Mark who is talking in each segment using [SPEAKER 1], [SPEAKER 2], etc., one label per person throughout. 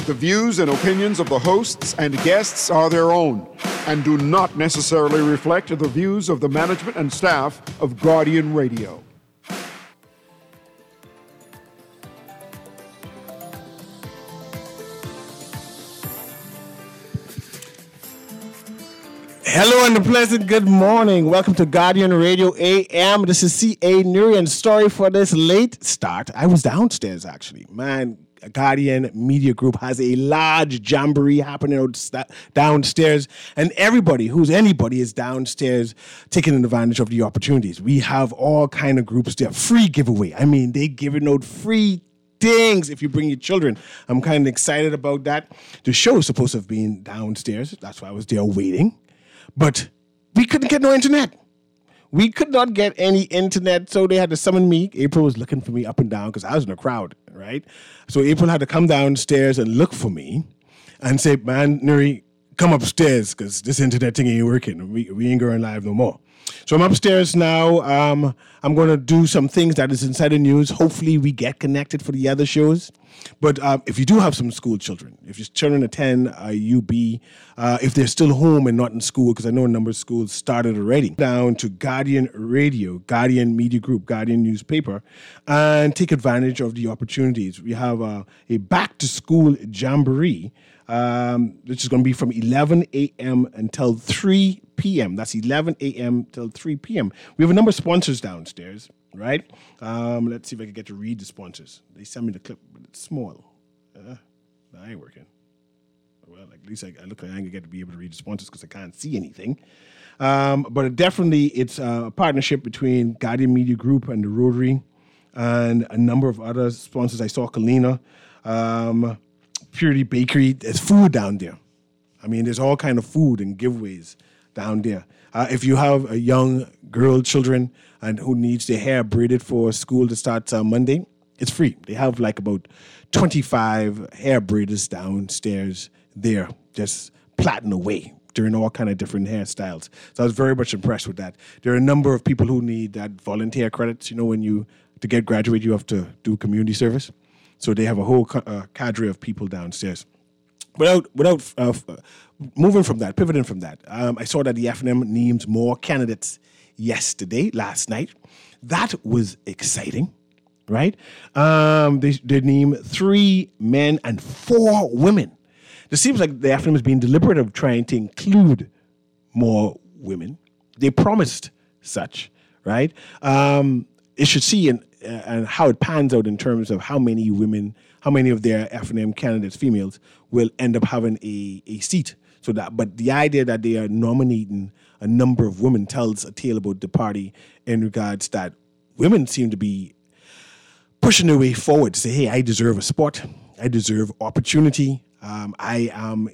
[SPEAKER 1] The views and opinions of the hosts and guests are their own and do not necessarily reflect the views of the management and staff of Guardian Radio.
[SPEAKER 2] Hello and a pleasant good morning. Welcome to Guardian Radio AM. This is C.A. Nurian. Sorry for this late start. I was downstairs, actually. Man, Guardian Media Group has a large jamboree happening downstairs, and everybody who's anybody is downstairs taking advantage of the opportunities. We have all kind of groups there. Free giveaway. I mean, they giving out free things if you bring your children. I'm kind of excited about that. The show is supposed to have been downstairs. That's why I was there waiting. But we couldn't get no internet. We could not get any internet, so they had to summon me. April was looking for me up and down because I was in a crowd, right? So April had to come downstairs and look for me and say, man, Nuri, come upstairs because this internet thing ain't working. We ain't going live no more. So I'm upstairs now. I'm going to do some things that is inside the news. Hopefully we get connected for the other shows. But if you do have some school children, if your children attend UB, if they're still home and not in school, because I know a number of schools started already, down to Guardian Radio, Guardian Media Group, Guardian Newspaper, and take advantage of the opportunities. We have a back-to-school jamboree, which is going to be from 11 a.m. until 3 p.m. That's 11 a.m. till 3 p.m. We have a number of sponsors downstairs, right? Let's see if I can get to read the sponsors. They sent me the clip, but it's small. I ain't working. Well, at least I look like I ain't going to be able to read the sponsors because I can't see anything. But definitely it's a partnership between Guardian Media Group and the Rotary and a number of other sponsors. I saw Kalina, Purity Bakery. There's food down there. I mean, there's all kind of food and giveaways down there. If you have a young girl, children, and who needs their hair braided for school to start Monday, it's free. They have like about 25 hair braiders downstairs there, just plaiting away, doing all kind of different hairstyles. So I was very much impressed with that. There are a number of people who need that volunteer credits. You know, when to get graduate, you have to do community service. So they have a whole cadre of people downstairs. Without moving from that, pivoting from that, I saw that the FNM named more candidates last night. That was exciting, right? They named 3 men and 4 women. It seems like the FNM is being deliberate of trying to include more women. They promised such, right? It should see and how it pans out in terms of how many of their FNM candidates, females, will end up having a seat. But the idea that they are nominating a number of women tells a tale about the party in regards that women seem to be pushing their way forward to say, hey, I deserve a spot. I deserve opportunity. I am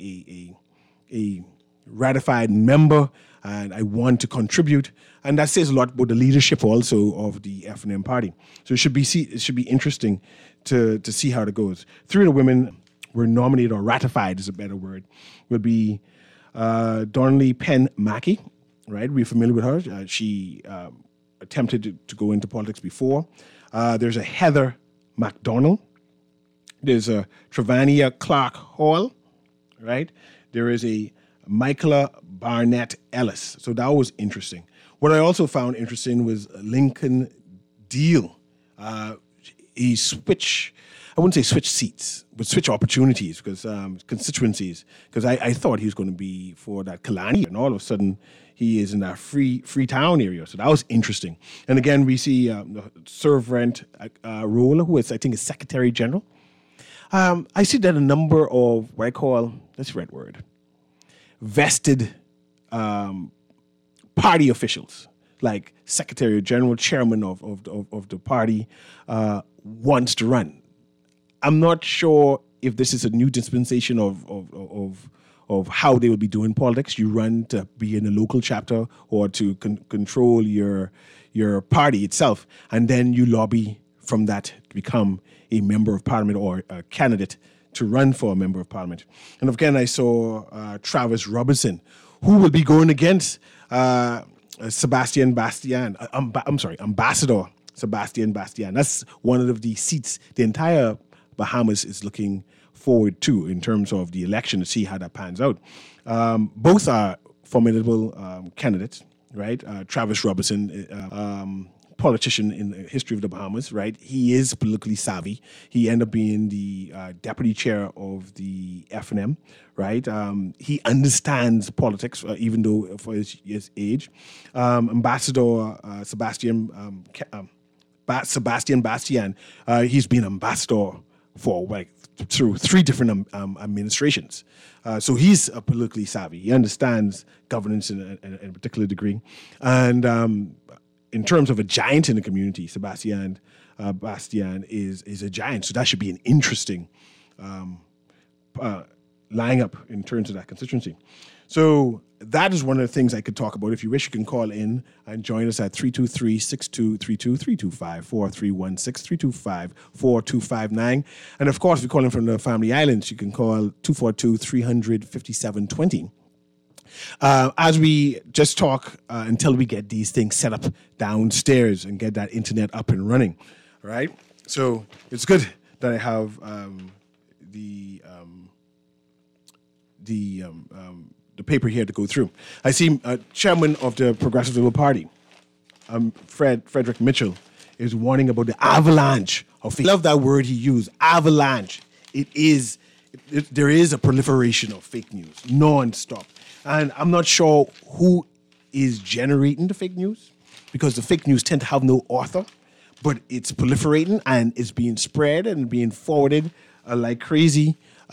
[SPEAKER 2] a ratified member and I want to contribute. And that says a lot about the leadership also of the FNM party. So it should be interesting to see how it goes. 3 of the women were nominated, or ratified is a better word, will be Donnelly Penn Mackey, right? We're familiar with her. She attempted to go into politics before. There's a Heather McDonald. There's a Travania Clark Hall, right? There is a Michaela Barnett Ellis. So that was interesting. What I also found interesting was Lincoln Deal. He switched, I wouldn't say switch seats, but switch opportunities, because constituencies, because I thought he was going to be for that Kalani, and all of a sudden he is in that Freetown area. So that was interesting. And again, we see Servant Roller, who is, I think, is Secretary General. I see that a number of what I call, that's the right word, vested party officials, like Secretary General, Chairman of the party, wants to run. I'm not sure if this is a new dispensation of how they will be doing politics. You run to be in a local chapter or to control your party itself, and then you lobby from that to become a member of parliament or a candidate to run for a member of parliament. And again, I saw Travis Robertson, who will be going against Ambassador Sebastian Bastian. That's one of the seats. The entire Bahamas is looking forward to in terms of the election to see how that pans out. Both are formidable candidates, right? Travis Robertson, politician in the history of the Bahamas, right? He is politically savvy. He ended up being the deputy chair of the FNM, right? He understands politics, even though for his age. Ambassador Sebastian Bastian, he's been ambassador for through 3 different administrations. So he's politically savvy. He understands governance in a particular degree. And in terms of a giant in the community, Sebastian Bastian is a giant. So that should be an interesting lying up in terms of that constituency. So that is one of the things I could talk about. If you wish, you can call in and join us at 323-6232, 325-4316, 325-4259. And of course, if you're calling from the Family Islands, you can call 242-300-5720. As we just talk until we get these things set up downstairs and get that internet up and running, right? So it's good that I have the paper here to go through. I see chairman of the Progressive Liberal Party, Frederick Mitchell, is warning about the avalanche of fake. I love that word he used, avalanche. There is a proliferation of fake news, non-stop. And I'm not sure who is generating the fake news, because the fake news tend to have no author, but it's proliferating and it's being spread and being forwarded like crazy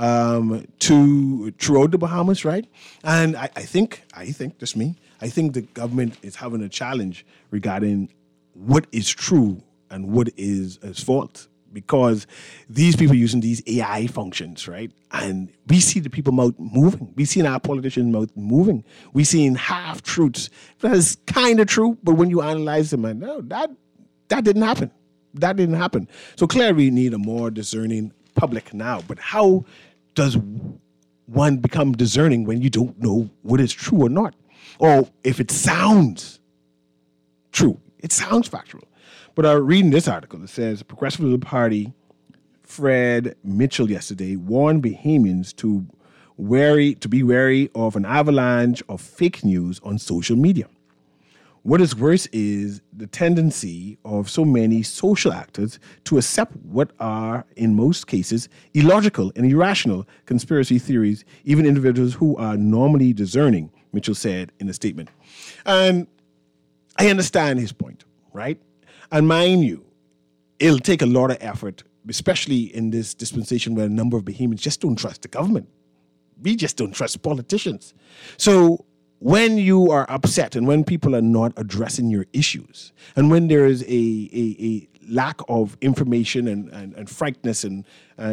[SPEAKER 2] throughout the Bahamas, right? And I think, just me, I think the government is having a challenge regarding what is true and what is false, because these people using these AI functions, right? And we see the people mouth moving. We see our politicians mouth moving. We see half-truths. That's kind of true, but when you analyze them, man, no, that didn't happen. That didn't happen. So clearly we need a more discerning public now. But how does one become discerning when you don't know what is true or not? Or if it sounds true, it sounds factual. But reading this article, it says Progressive Liberal Party Fred Mitchell yesterday warned Bahamians to be wary of an avalanche of fake news on social media. What is worse is the tendency of so many social actors to accept what are, in most cases, illogical and irrational conspiracy theories, even individuals who are normally discerning, Mitchell said in a statement. And I understand his point, right? And mind you, it'll take a lot of effort, especially in this dispensation where a number of Bahamians just don't trust the government. We just don't trust politicians. So when you are upset and when people are not addressing your issues, and when there is a lack of information and frankness and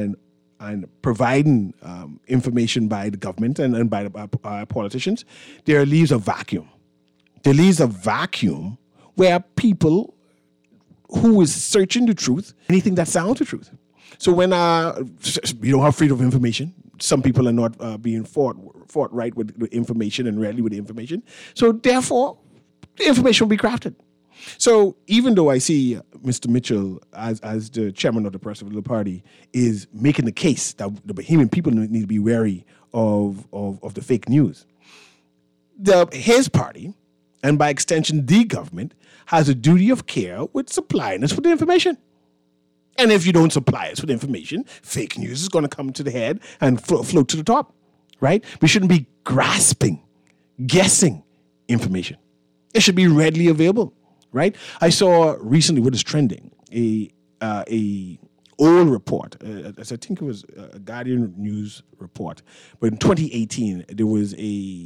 [SPEAKER 2] providing information by the government and by the politicians, there leaves a vacuum. There leaves a vacuum where people who is searching the truth, anything that sounds the truth. So when we don't have freedom of information, some people are not being forthright with the information and readily with the information. So therefore, the information will be crafted. So even though I see Mr. Mitchell as the chairman of the Progressive Liberal Party is making the case that the Bahamian people need to be wary of the fake news, his party, and by extension the government, has a duty of care with supplying us with the information. And if you don't supply us with information, fake news is going to come to the head and float to the top, right? We shouldn't be grasping, guessing information. It should be readily available, right? I saw recently what is trending, a old report, I think it was a Guardian News report, but in 2018, there was a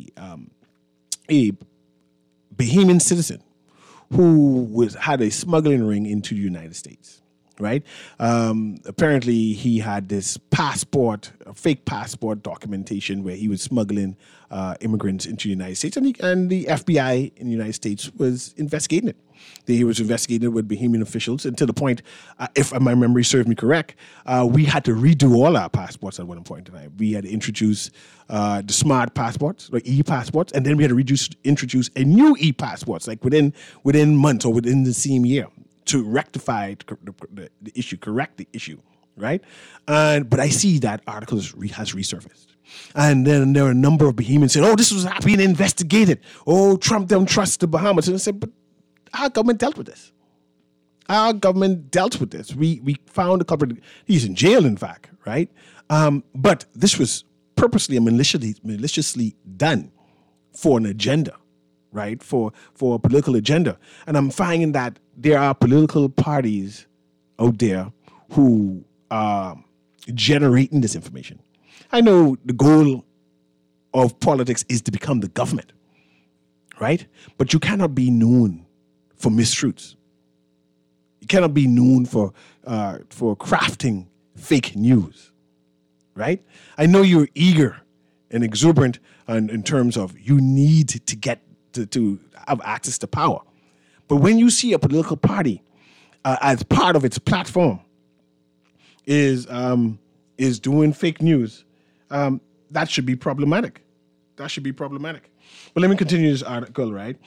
[SPEAKER 2] Bahamian citizen who had a smuggling ring into the United States, right? Apparently, he had this fake passport documentation where he was smuggling immigrants into the United States, and the FBI in the United States was investigating it. He was investigating it with Bahamian officials, and to the point, if my memory serves me correct, we had to redo all our passports at one point in time. We had to introduce the smart passports, like e-passports, and then we had to introduce a new e-passports, like within months or within the same year, to rectify the issue, correct the issue, right? But I see that article has resurfaced. And then there are a number of Bahamians saying, oh, this was being investigated. Oh, Trump don't trust the Bahamas. And I said, but our government dealt with this. Our government dealt with this. We found a couple of, he's in jail, in fact, right? But this was purposely and maliciously done for an agenda, right? For a political agenda. And I'm finding that there are political parties out there who are generating this information. I know the goal of politics is to become the government, right? But you cannot be known for mistruths. You cannot be known for crafting fake news, right? I know you're eager and exuberant in terms of you need to get to have access to power. But when you see a political party as part of its platform is doing fake news, that should be problematic. That should be problematic. But let me continue this article, right?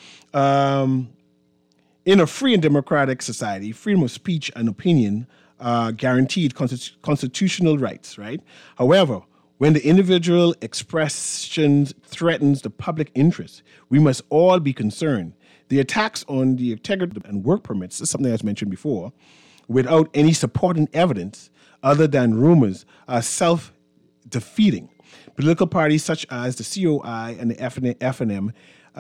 [SPEAKER 2] In a free and democratic society, freedom of speech and opinion are guaranteed constitutional rights, right? However, when the individual expressions threatens the public interest, we must all be concerned. The attacks on the integrity and work permits is something that's mentioned before, without any supporting evidence other than rumors, are self-defeating. Political parties such as the COI and the FNM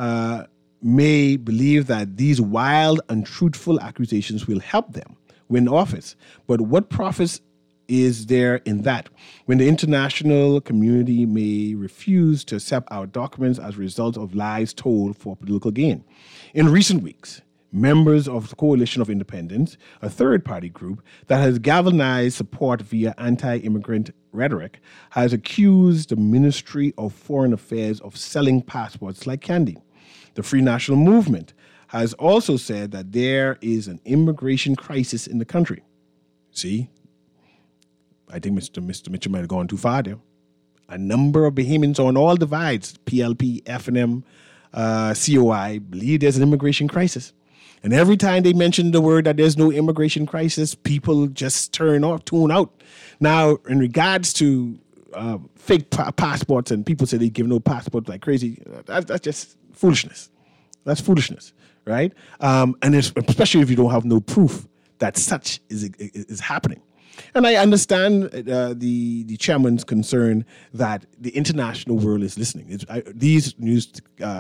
[SPEAKER 2] may believe that these wild, untruthful accusations will help them win office. But what profits is there in that when the international community may refuse to accept our documents as a result of lies told for political gain? In recent weeks, members of the Coalition of Independents, a third-party group that has galvanized support via anti-immigrant rhetoric, has accused the Ministry of Foreign Affairs of selling passports like candy. The Free National Movement has also said that there is an immigration crisis in the country. See, I think Mr. Mitchell might have gone too far there. A number of Bahamians on all divides, PLP, FNM, COI, believe there's an immigration crisis. And every time they mention the word that there's no immigration crisis, people just tune out. Now, in regards to fake passports, and people say they give no passports like crazy, that's just foolishness. That's foolishness, right? And especially if you don't have no proof that such is happening. And I understand the chairman's concern that the international world is listening. These news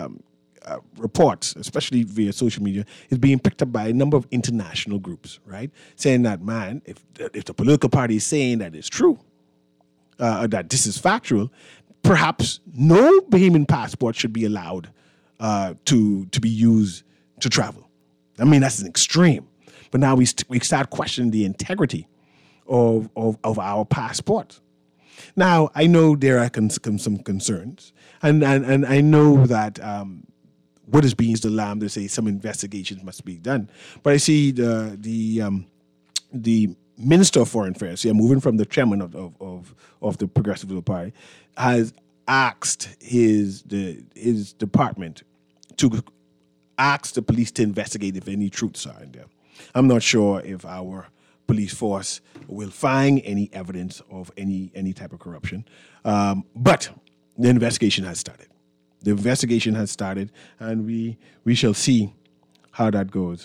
[SPEAKER 2] reports, especially via social media, is being picked up by a number of international groups, right? Saying that, man, if the political party is saying that it's true, that this is factual, perhaps no Bahamian passport should be allowed to be used to travel. I mean, that's an extreme. But now we start questioning the integrity of our passport. Now, I know there are some concerns, and I know that what is being used alarm, they say some investigations must be done. But I see the Minister of Foreign Affairs, moving from the chairman of the Progressive Liberal Party, has asked his department to ask the police to investigate if any truths are in there. I'm not sure if our police force will find any evidence of any type of corruption, but the investigation has started. The investigation has started, and we shall see how that goes.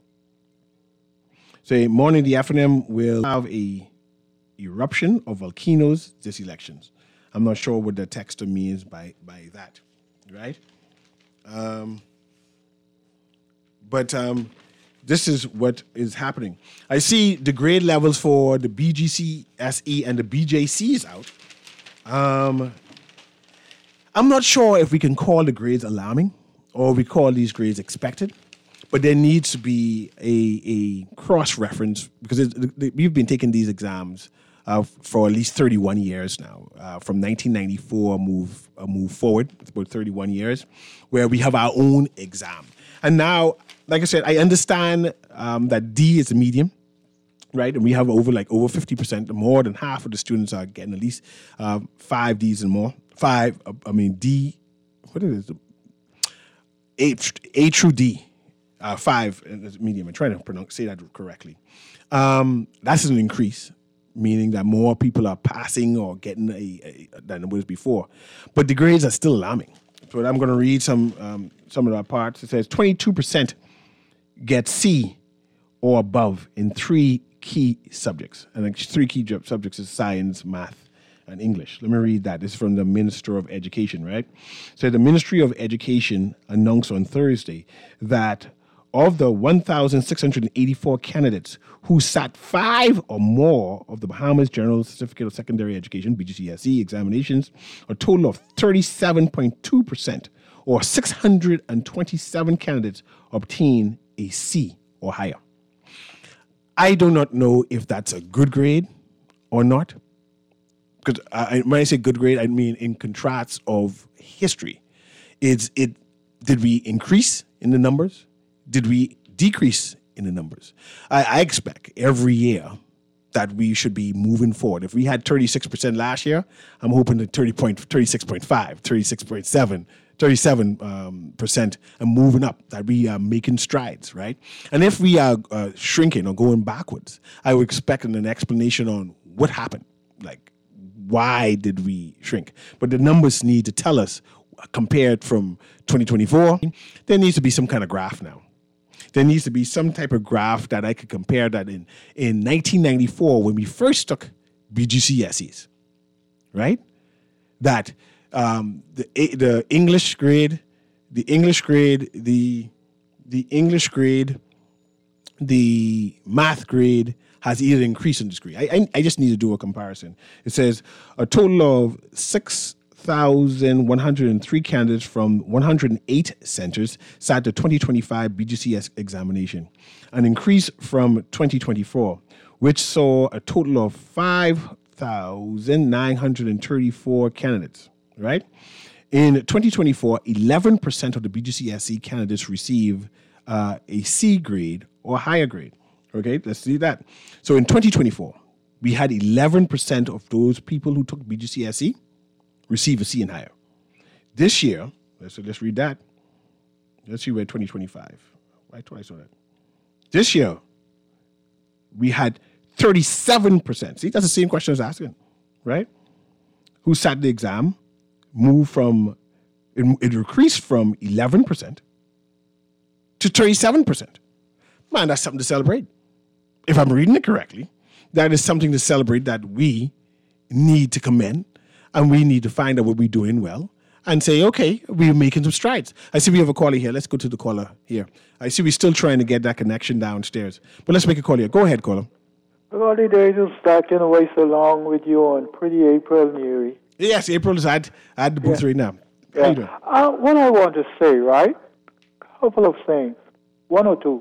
[SPEAKER 2] So, morning, the FNM will have a eruption of volcanoes this elections. I'm not sure what the texter means by that, right? But this is what is happening. I see the grade levels for the BGC SE and the BJCs out. I'm not sure if we can call the grades alarming or we call these grades expected, but there needs to be a cross-reference because we've been taking these exams for at least 31 years now. From 1994, move forward, it's about 31 years, where we have our own exam. And now, like I said, I understand that D is a medium, right? And we have over 50%, more than half of the students are getting at least 5 Ds and more. D, what is it? A through D, 5 is medium. I'm trying to say that correctly. That's an increase, meaning that more people are passing or getting than it was before. But the grades are still alarming. So I'm going to read some of the parts. It says 22% get C or above in 3 key subjects. And 3 key subjects is science, math, and English. Let me read that. This is from the Minister of Education, right? So the Ministry of Education announced on Thursday that of the 1,684 candidates who sat 5 or more of the Bahamas General Certificate of Secondary Education, BGCSE, examinations, a total of 37.2%, or 627 candidates obtained a C or higher. I do not know if that's a good grade or not. Because when I say good grade, I mean in contrast of history. Did we increase in the numbers? Did we decrease in the numbers? I expect every year that we should be moving forward. If we had 36% last year, I'm hoping to 36.5, 36.7, 37% and moving up, that we are making strides, right? And if we are shrinking or going backwards, I would expect an explanation on what happened. Like, why did we shrink? But the numbers need to tell us, compared from 2024, there needs to be some kind of graph now. There needs to be some type of graph that I could compare that in 1994 when we first took BGCSEs, right? That the English grade, the math grade has either increased or decreased. I just need to do a comparison. It says a total of 6,103 candidates from 108 centers sat the 2025 BGCS examination, an increase from 2024, which saw a total of 5,934 candidates, right? In 2024, 11% of the BGCSE candidates receive a C grade or higher grade. Okay, let's see that. So in 2024, we had 11% of those people who took BGCSE receive a C and higher. This year, let's read that. Let's see where 2025. Right, twice on that. This year, we had 37%. See, that's the same question I was asking, right? Who sat the exam, moved from, it increased from 11% to 37%. Man, that's something to celebrate. If I'm reading it correctly, that is something to celebrate, that we need to commend, and we need to find out what we're doing well and say, okay, we're making some strides. I see we have a caller here. Let's go to the caller here. I see we're still trying to get that connection downstairs. But let's make a call here. Go ahead, caller.
[SPEAKER 3] Early days of stacking away so long with you on pretty April, Neri.
[SPEAKER 2] Yes, April is at the booth right now.
[SPEAKER 3] Yeah. How you doing? What I want to say, right? A couple of things. One or two.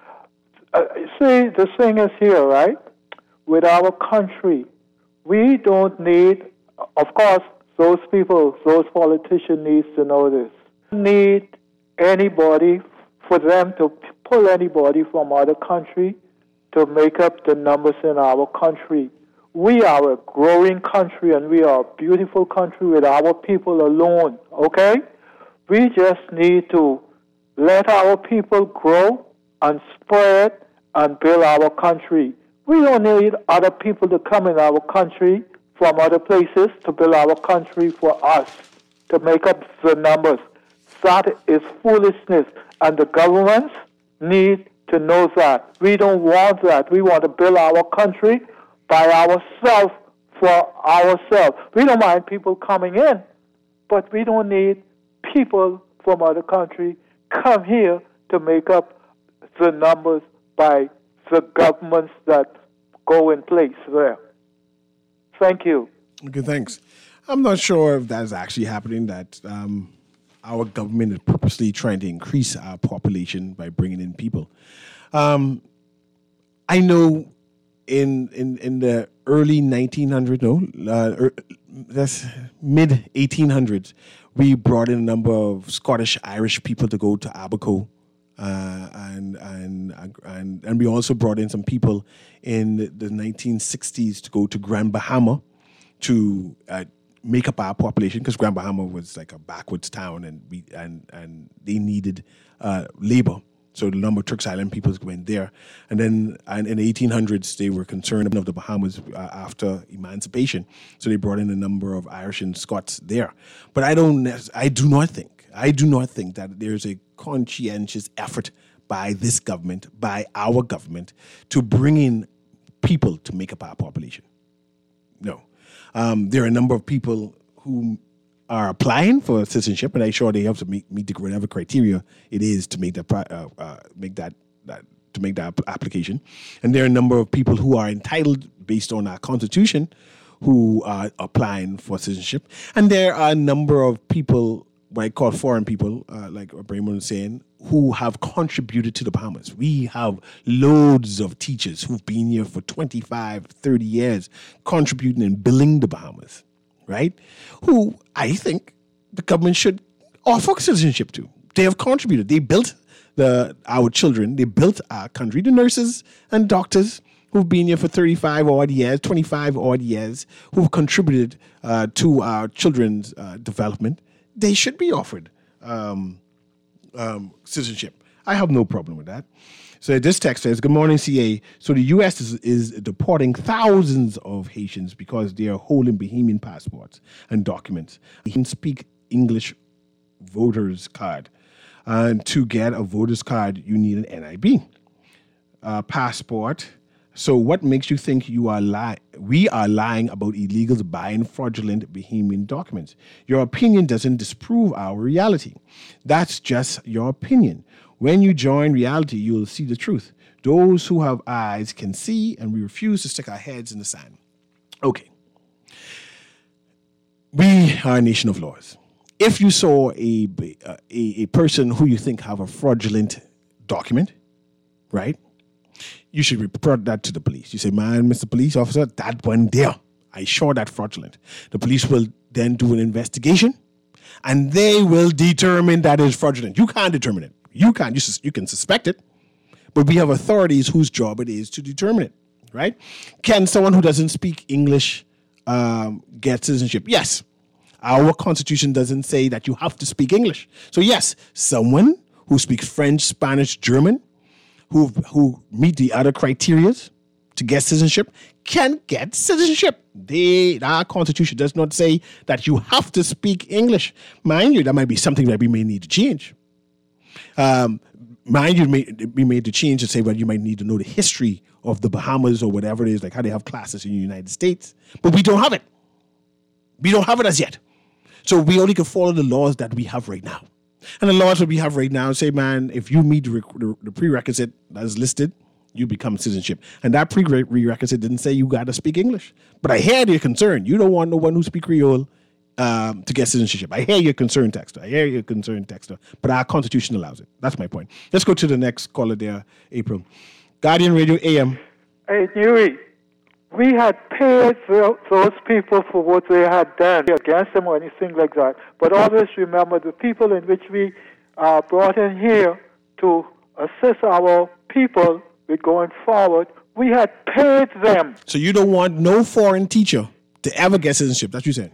[SPEAKER 3] See, the thing is here, right? With our country, we don't need, of course, those people, those politicians need to know this. We don't need anybody, for them to pull anybody from other country to make up the numbers in our country. We are a growing country, and we are a beautiful country with our people alone, okay? We just need to let our people grow and spread and build our country. We don't need other people to come in our country from other places to build our country for us, to make up the numbers. That is foolishness, and the governments need to know that. We don't want that. We want to build our country by ourselves, for ourselves. We don't mind people coming in, but we don't need people from other country come here to make up the numbers by the governments that go in place there. Thank you.
[SPEAKER 2] Okay, thanks. I'm not sure if that's actually happening, that our government is purposely trying to increase our population by bringing in people. I know in the early 1900s, that's mid 1800s, we brought in a number of Scottish Irish people to go to Abaco. And we also brought in some people in the 1960s to go to Grand Bahama to make up our population, because Grand Bahama was like a backwards town, and they needed labor. So the number of Turks Island peoples went there. And then in the 1800s, they were concerned of the Bahamas after emancipation. So they brought in a number of Irish and Scots there. But I do not think that there's a conscientious effort by this government, by our government, to bring in people to make up our population. No. There are a number of people who are applying for citizenship, and I'm sure they have to meet whatever criteria it is to make that application. And there are a number of people who are entitled based on our Constitution who are applying for citizenship, and there are a number of people, what I call foreign people, like Brayman was saying, who have contributed to the Bahamas. We have loads of teachers who've been here for 25, 30 years, contributing and building the Bahamas, right? Who I think the government should offer citizenship to. They have contributed. They built our children. They built our country. The nurses and doctors who've been here for 35 odd years, 25 odd years, who've contributed to our children's development. They should be offered citizenship. I have no problem with that. So this text says, good morning, CA. So the U.S. is deporting thousands of Haitians because they are holding Bahamian passports and documents. They can speak English voters card. And to get a voter's card, you need an NIB passport. So what makes you think we are lying about illegals buying fraudulent Bahamian documents? Your opinion doesn't disprove our reality. That's just your opinion. When you join reality, you'll see the truth. Those who have eyes can see, and we refuse to stick our heads in the sand. Okay. We are a nation of laws. If you saw a person who you think have a fraudulent document, right? You should report that to the police. You say, man, Mr. Police Officer, that one there, I saw that fraudulent. The police will then do an investigation, and they will determine that is fraudulent. You can't determine it. You can suspect it, but we have authorities whose job it is to determine it, right? Can someone who doesn't speak English get citizenship? Yes. Our Constitution doesn't say that you have to speak English. So yes, someone who speaks French, Spanish, German, who meet the other criteria to get citizenship can get citizenship. Our Constitution does not say that you have to speak English. Mind you, that might be something that we may need to change. Mind you, we made the change to say, well, you might need to know the history of the Bahamas or whatever it is, like how they have classes in the United States. But we don't have it. We don't have it as yet. So we only can follow the laws that we have right now. And the laws that we have right now say, man, if you meet the prerequisite that is listed, you become citizenship. And that prerequisite didn't say you got to speak English. But I hear your concern. You don't want no one who speaks Creole to get citizenship. I hear your concern, Texter. But our Constitution allows it. That's my point. Let's go to the next caller there, April. Guardian Radio AM.
[SPEAKER 3] Hey, Newey, we had paid those people for what they had done against them or anything like that. But always remember the people in which we are brought in here to assist our people with going forward, we had paid them.
[SPEAKER 2] So you don't want no foreign teacher to ever get citizenship. That's what you said.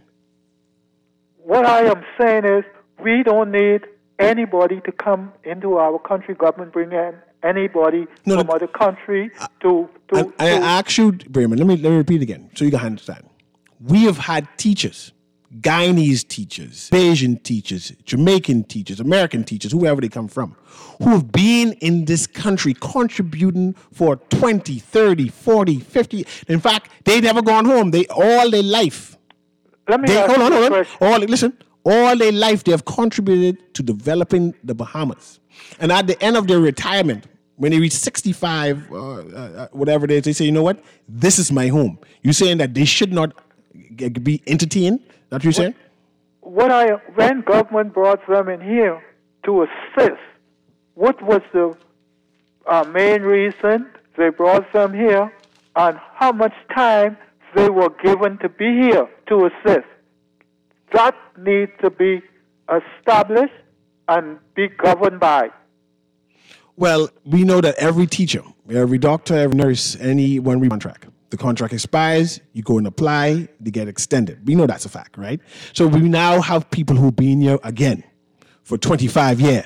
[SPEAKER 3] What I am saying is we don't need anybody to come into our country, government bring in anybody from other country to
[SPEAKER 2] I ask you, Brayman, let me repeat again so you can understand. We have had teachers, Guyanese teachers, Asian teachers, Jamaican teachers, American teachers, whoever they come from, who have been in this country contributing for 20, 30, 40, 50. In fact, they never gone home. All their life.
[SPEAKER 3] Let me ask you a question.
[SPEAKER 2] All their life they have contributed to developing the Bahamas. And at the end of their retirement, when they reach 65, whatever it is, they say, you know what? This is my home. You're saying that they should not be entertained? That's what you're saying?
[SPEAKER 3] When government brought them in here to assist, what was the main reason they brought them here and how much time they were given to be here to assist? That needs to be established and be governed by.
[SPEAKER 2] Well, we know that every teacher, every doctor, every nurse, anyone we contract, the contract expires, you go and apply, they get extended. We know that's a fact, right? So we now have people who've been here again for 25 years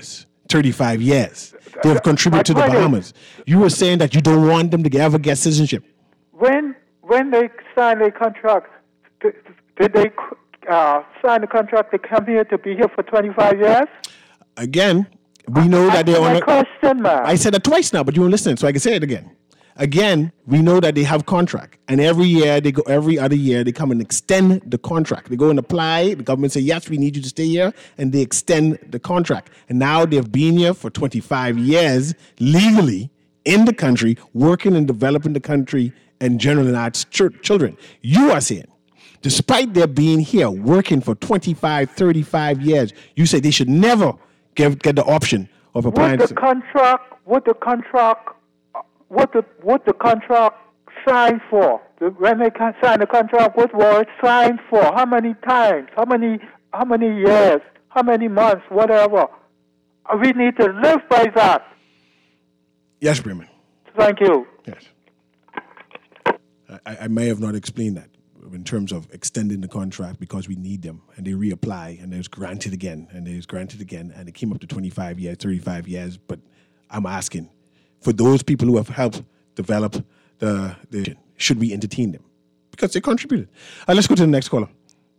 [SPEAKER 2] 35 years. They have contributed to the Bahamas. You were saying that you don't want them to ever get citizenship.
[SPEAKER 3] When they sign a contract, did they sign a contract to come here to be here for 25 years?
[SPEAKER 2] Again, we know that they're on a...
[SPEAKER 3] question, man.
[SPEAKER 2] I said that twice now, but you weren't listening, so I can say it again. Again, we know that they have contract, and every other year they come and extend the contract. They go and apply. The government say, yes, we need you to stay here, and they extend the contract. And now they've been here for 25 years legally in the country, working and developing the country and generally arts children. You are saying, despite their being here working for 25, 35 years, you say they should never get the option of applying.
[SPEAKER 3] What the contract signed for? When they sign the contract, what was it signed for? How many times? How many years? How many months? Whatever. We need to live by that.
[SPEAKER 2] Yes, Bremen.
[SPEAKER 3] Thank you.
[SPEAKER 2] Yes. I may have not explained that in terms of extending the contract because we need them, and they reapply, and there's granted again, and there's granted again, and it came up to 25 years, 35 years. But I'm asking, for those people who have helped develop the should we entertain them? Because they contributed. Let's go to the next caller.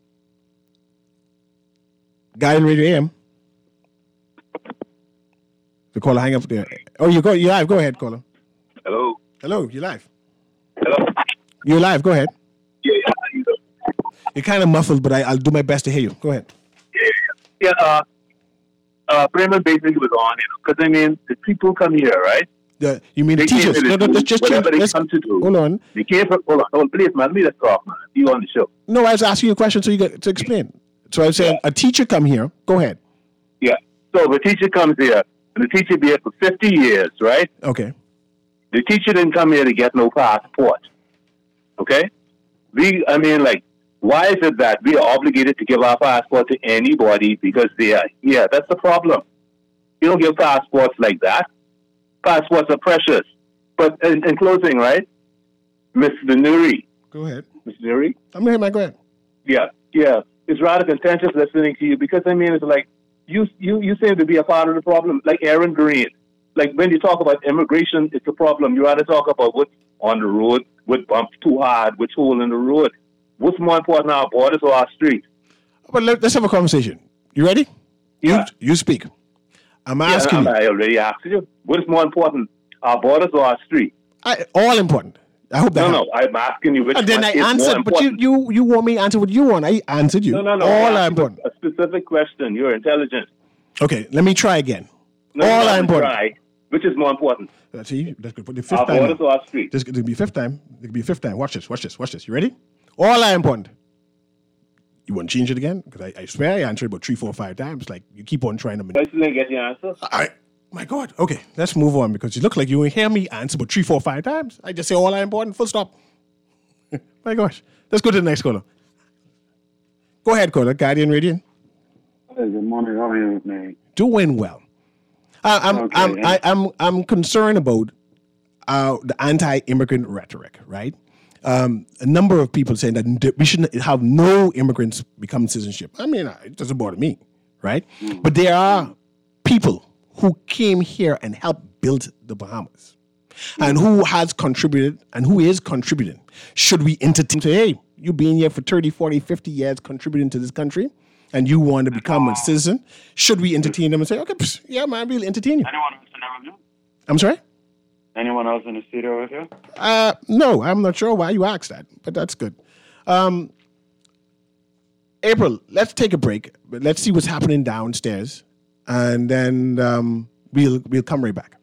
[SPEAKER 2] Guardian Radio AM. The caller hang up there. Oh, you're live. Go ahead, caller.
[SPEAKER 4] Hello.
[SPEAKER 2] Hello, you're live.
[SPEAKER 4] Hello.
[SPEAKER 2] You're live. Go ahead.
[SPEAKER 4] Yeah. You know.
[SPEAKER 2] You're kind of muffled, but I'll do my best to hear you. Go ahead.
[SPEAKER 4] Yeah. Bremen basically was on, because I mean, the people come here, right?
[SPEAKER 2] You mean the teachers? No, just
[SPEAKER 4] whatever
[SPEAKER 2] change.
[SPEAKER 4] they come to do.
[SPEAKER 2] Hold on.
[SPEAKER 4] They came from. Hold on, please, man. Let me just talk, man. You on the show?
[SPEAKER 2] No, I was asking you a question so you get to explain. So I was saying a teacher come here. Go ahead.
[SPEAKER 4] Yeah. So if a teacher comes here, and the teacher be here for 50 years, right?
[SPEAKER 2] Okay.
[SPEAKER 4] The teacher didn't come here to get no passport. Okay? Why is it that we are obligated to give our passport to anybody because they are here? That's the problem. You don't give passports like that. Passports are precious. But in closing, right? Mr. Nuri.
[SPEAKER 2] Go ahead.
[SPEAKER 4] Mr. Nuri?
[SPEAKER 2] I'm here, man. Go ahead.
[SPEAKER 4] Yeah. It's rather contentious listening to you because, I mean, it's like you seem to be a part of the problem, like Aaron Green. Like when you talk about immigration, it's a problem. You rather talk about what's on the road, what bumps too hard, which hole in the road. What's more important, our borders or our streets?
[SPEAKER 2] But let's have a conversation. You ready?
[SPEAKER 4] Yeah.
[SPEAKER 2] You speak. I'm asking you.
[SPEAKER 4] I already asked you. What is more important, our borders or our streets?
[SPEAKER 2] All important. I hope that.
[SPEAKER 4] No. I'm asking you which.
[SPEAKER 2] And then
[SPEAKER 4] one
[SPEAKER 2] I
[SPEAKER 4] is
[SPEAKER 2] answered,
[SPEAKER 4] more
[SPEAKER 2] but
[SPEAKER 4] important.
[SPEAKER 2] you want me to answer what you want. I answered you.
[SPEAKER 4] No.
[SPEAKER 2] All are important.
[SPEAKER 4] A specific question. You're intelligent.
[SPEAKER 2] Okay, let me try again.
[SPEAKER 4] No,
[SPEAKER 2] all are important.
[SPEAKER 4] Try. Which is more important?
[SPEAKER 2] See, that's good. For the fifth
[SPEAKER 4] Our
[SPEAKER 2] time.
[SPEAKER 4] borders or our streets?
[SPEAKER 2] This could be fifth time. It could be fifth time. Watch this. You ready? All are important. You want to change it again? Because I swear I answered about 3, 4, 5 times. Like, you keep on trying to...
[SPEAKER 4] I still didn't get your answer.
[SPEAKER 2] My God. Okay, let's move on because you look like you hear me answer about 3, 4, 5 times. I just say all are important, full stop. My gosh. Let's go to the next caller. Go ahead, caller. Guardian Radio.
[SPEAKER 5] Hey, good morning. How are you, man?
[SPEAKER 2] Doing well. I'm concerned about the anti-immigrant rhetoric, right? A number of people saying that we shouldn't have no immigrants become citizenship. I mean, it doesn't bother me, right? Mm. But there are people who came here and helped build the Bahamas and who has contributed and who is contributing. Should we entertain, say, hey, you being here for 30, 40, 50 years contributing to this country and you want to become a citizen, should we entertain them and say, okay, yeah, man, we'll entertain you?
[SPEAKER 5] Anyone else in the room?
[SPEAKER 2] I'm sorry?
[SPEAKER 5] Anyone else in the studio with you?
[SPEAKER 2] No, I'm not sure why you asked that, but that's good. April, let's take a break. Let's see what's happening downstairs, and then we'll come right back.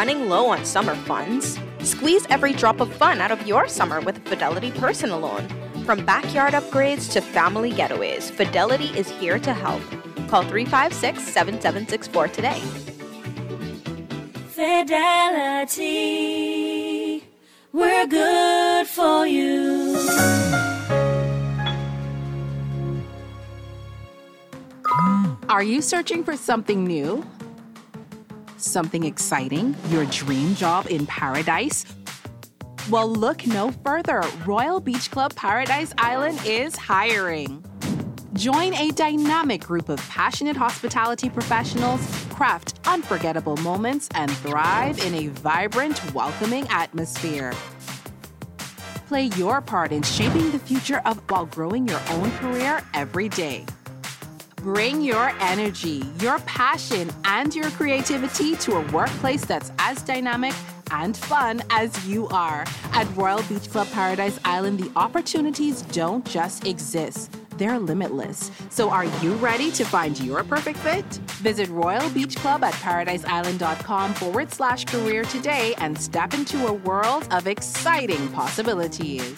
[SPEAKER 6] Running low on summer funds? Squeeze every drop of fun out of your summer with a Fidelity personal loan. From backyard upgrades to family getaways, Fidelity is here to help. Call 356-7764 today.
[SPEAKER 7] Fidelity, we're good for you.
[SPEAKER 8] Are you searching for something new? Something exciting? Your dream job in paradise? Well, look no further. Royal Beach Club Paradise Island is hiring. Join a dynamic group of passionate hospitality professionals, craft unforgettable moments, and thrive in a vibrant, welcoming atmosphere. Play your part in shaping the future while growing your own career every day. Bring your energy, your passion, and your creativity to a workplace that's as dynamic and fun as you are. At Royal Beach Club Paradise Island, the opportunities don't just exist. They're limitless. So are you ready to find your perfect fit? Visit Royal Beach Club at paradiseisland.com/career today and step into a world of exciting possibilities.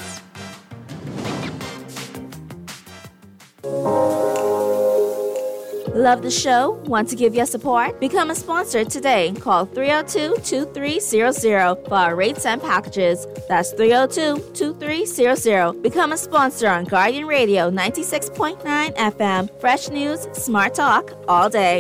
[SPEAKER 7] Love the show? Want to give your support? Become a sponsor today. Call 302-2300 for our rates and packages. That's 302-2300. Become a sponsor on Guardian Radio 96.9 FM. Fresh news, smart talk, all day.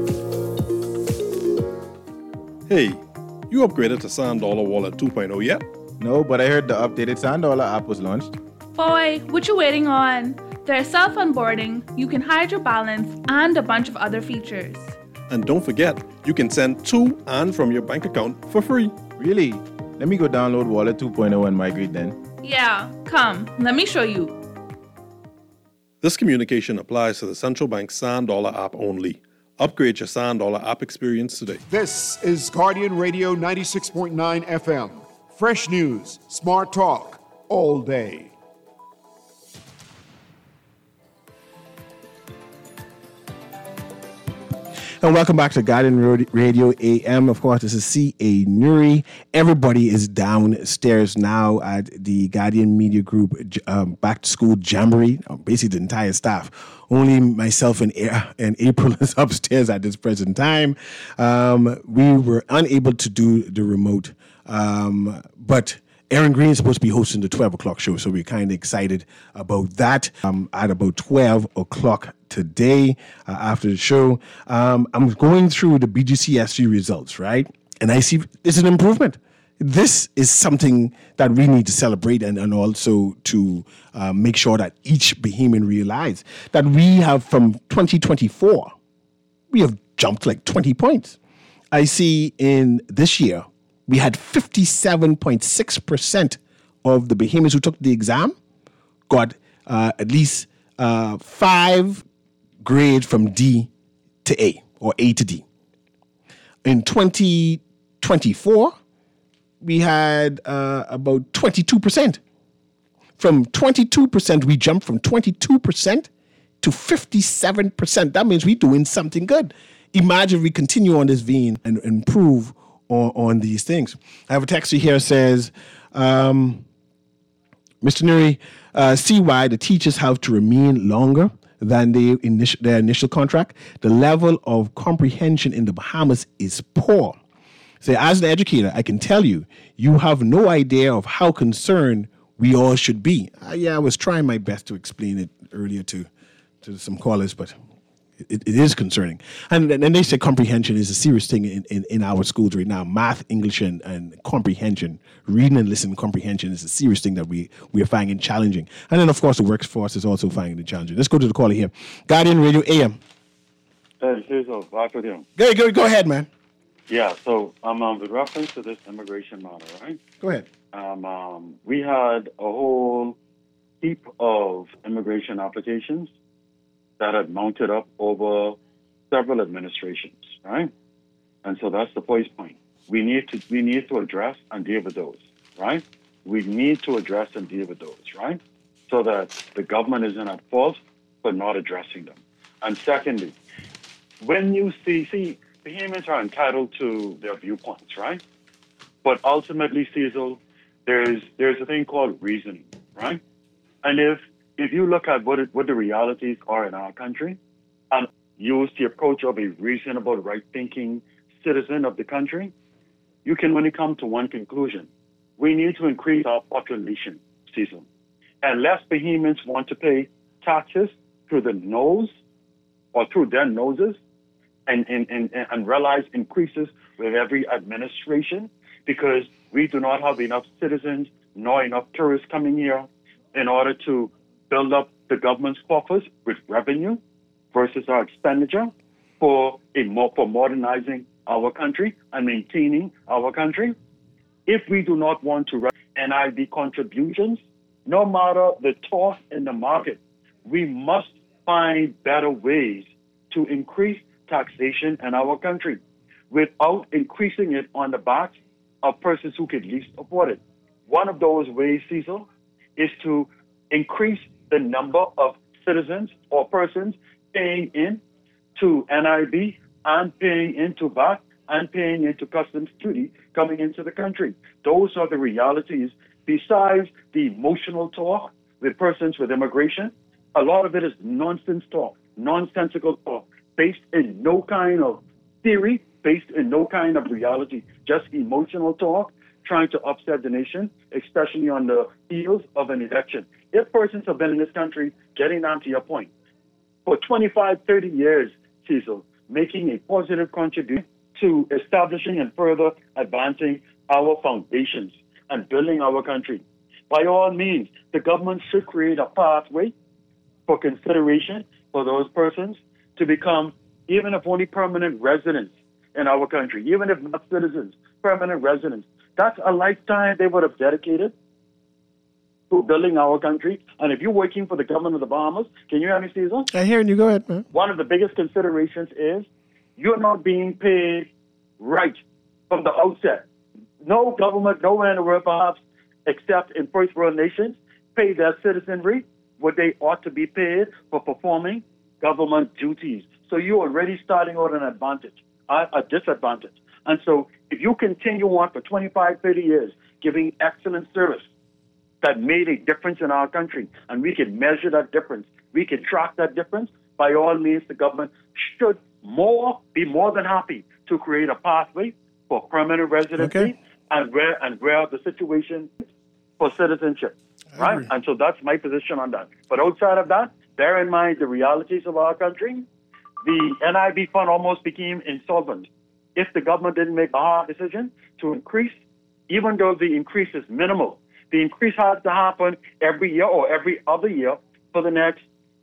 [SPEAKER 9] Hey, you upgraded to Sand Dollar Wallet 2.0 yet?
[SPEAKER 10] No, but I heard the updated Sand Dollar app was launched.
[SPEAKER 11] Boy, what you waiting on? There's self-onboarding, you can hide your balance, and a bunch of other features.
[SPEAKER 9] And don't forget, you can send to and from your bank account for free.
[SPEAKER 10] Really? Let me go download Wallet 2.0 and migrate then.
[SPEAKER 11] Yeah, come, let me show you.
[SPEAKER 9] This communication applies to the Central Bank Sand Dollar app only. Upgrade your Sand Dollar app experience today.
[SPEAKER 1] This is Guardian Radio 96.9 FM. Fresh news, smart talk, all day.
[SPEAKER 2] And welcome back to Guardian Radio AM. Of course, this is C.A. Nuri. Everybody is downstairs now at the Guardian Media Group Back to School Jamboree, basically the entire staff. Only myself and April is upstairs at this present time. We were unable to do the remote, but Aaron Green is supposed to be hosting the 12 o'clock show, so we're kind of excited about that. At about 12 o'clock today, after the show, I'm going through the BGCSE results, right? And I see it's an improvement. This is something that we need to celebrate and also to make sure that each Bahamian realize that we have from 2024, we have jumped like 20 points. I see in this year, we had 57.6% of the Bahamians who took the exam got at least 5 grades from D to A or A to D. In 2024, we had about 22%. From 22%, we jumped from 22% to 57%. That means we're doing something good. Imagine we continue on this vein and improve on these things. I have a text here that says, Mr. Nuri, see why the teachers have to remain longer than their initial contract. The level of comprehension in the Bahamas is poor. So as an educator, I can tell you, you have no idea of how concerned we all should be. I was trying my best to explain it earlier to some callers, but it is concerning. And they say comprehension is a serious thing in our schools right now. Math, English, and comprehension, reading and listening comprehension is a serious thing that we are finding challenging. And then, of course, the workforce is also finding it challenging. Let's go to the caller here. Guardian Radio AM.
[SPEAKER 5] Here's a back with you.
[SPEAKER 2] Go ahead, man.
[SPEAKER 5] Yeah, so with reference to this immigration matter, right?
[SPEAKER 2] Go ahead.
[SPEAKER 5] We had a whole heap of immigration applications that had mounted up over several administrations, right? And so that's the first point. We need to address and deal with those, right? We need to address and deal with those, right? So that the government isn't at fault for not addressing them. And secondly, when you see, Bahamians are entitled to their viewpoints, right? But ultimately, Cecil, there's a thing called reasoning, right? And if you look at what the realities are in our country and use the approach of a reasonable, right-thinking citizen of the country, you can only come to one conclusion. We need to increase our population, Cecil. And less Bahamians want to pay taxes through the nose or through their noses and realize increases with every administration because we do not have enough citizens nor enough tourists coming here in order to build up the government's coffers with revenue versus our expenditure for modernizing our country and maintaining our country. If we do not want to raise NIB contributions, no matter the talk in the market, we must find better ways to increase taxation in our country without increasing it on the backs of persons who could least afford it. One of those ways, Cecil, is to increase the number of citizens or persons paying in to NIB and paying into VAT and paying into customs duty coming into the country. Those are the realities. Besides the emotional talk with persons with immigration, a lot of it is nonsense talk, nonsensical talk, based in no kind of theory, based in no kind of reality, just emotional talk, trying to upset the nation, especially on the heels of an election. If persons have been in this country, getting down to your point, for 25, 30 years, Cecil, making a positive contribution to establishing and further advancing our foundations and building our country. By all means, the government should create a pathway for consideration for those persons to become, even if only permanent residents in our country, even if not citizens, permanent residents. That's a lifetime they would have dedicated to building our country. And if you're working for the government of the Bahamas, can you hear me, Cecil?
[SPEAKER 2] I hear you. Go ahead, man.
[SPEAKER 5] One of the biggest considerations is you're not being paid right from the outset. No government, nowhere in the world, perhaps, except in first world nations, pay their citizenry what they ought to be paid for performing government duties. So you're already starting out an advantage, a disadvantage. And so if you continue on for 25, 30 years, giving excellent service that made a difference in our country, and we can measure that difference, we can track that difference, by all means, the government should be more than happy to create a pathway for permanent residency and where the situation for citizenship, right? And so that's my position on that. But outside of that, bear in mind the realities of our country. The NIB fund almost became insolvent if the government didn't make a hard decision to increase, even though the increase is minimal. The increase has to happen every year or every other year for the next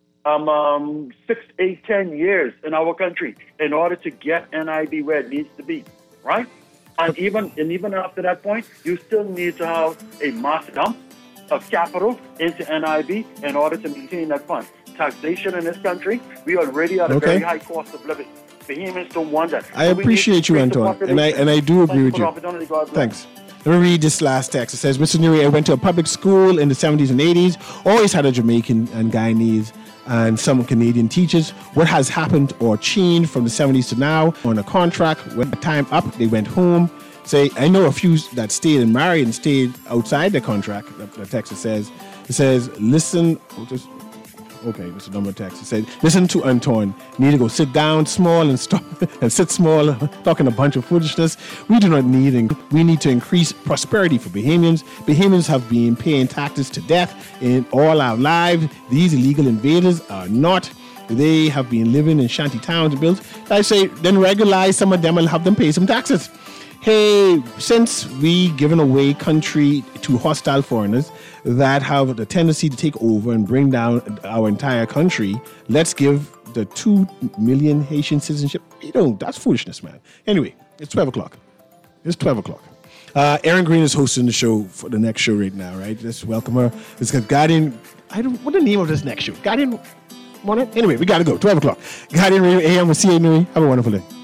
[SPEAKER 5] 6, 8, 10 years in our country in order to get NIB where it needs to be, right? And even after that point, you still need to have a mass dump of capital into NIB in order to maintain that fund. Taxation in this country, we already at a very high cost of living. Bahamians don't want that.
[SPEAKER 2] I appreciate you, Anton, and I do agree with you. Thanks. Let me read this last text. It says, Mr. Nuri, I went to a public school in the 70s and 80s, always had a Jamaican and Guyanese and some Canadian teachers. What has happened or changed from the 70s to now? On a contract, when the time up, they went home. Say, I know a few that stayed and married and stayed outside the contract. The text says, listen. This is number of text. It said, listen to Anton. Need to go sit down small and stop and sit small, talking a bunch of foolishness. We do not need, we need to increase prosperity for Bahamians. Bahamians have been paying taxes to death in all our lives. These illegal invaders are not. They have been living in shanty towns built. I say, then regularize some of them and have them pay some taxes. Hey, since we given away country to hostile foreigners that have the tendency to take over and bring down our entire country, let's give the 2 million Haitian citizenship. That's foolishness, man. Anyway, it's 12 o'clock. Aaron Green is hosting the show for the next show right now, right? Let's welcome her. It's got Guardian. What's the name of this next show? Guardian. Anyway, we got to go. 12 o'clock. Guardian Radio AM with C.A. Nuri. Have a wonderful day.